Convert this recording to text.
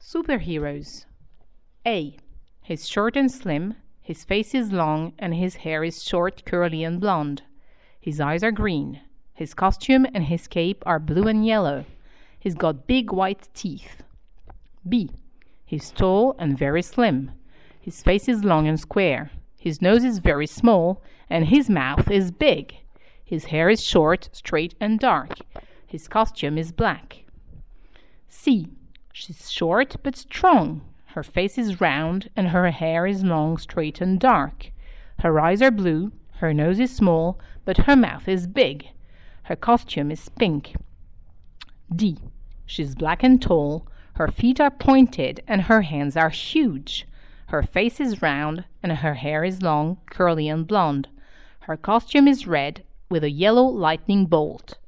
Superheroes. A. He's short and slim, his face is long, and his hair is short, curly, and blonde. His eyes are green. His costume and his cape are blue and yellow. He's got big white teeth. B. He's tall and very slim. His face is long and square. His nose is very small, and his mouth is big. His hair is short, straight, and dark. His costume is black. C. She's short but strong. Her face is round, and her hair is long, straight, and dark. Her eyes are blue, her nose is small, but her mouth is big. Her costume is pink. D. She's black and tall. Her feet are pointed, and her hands are huge. Her face is round, and her hair is long, curly, and blonde. Her costume is red, with a yellow lightning bolt.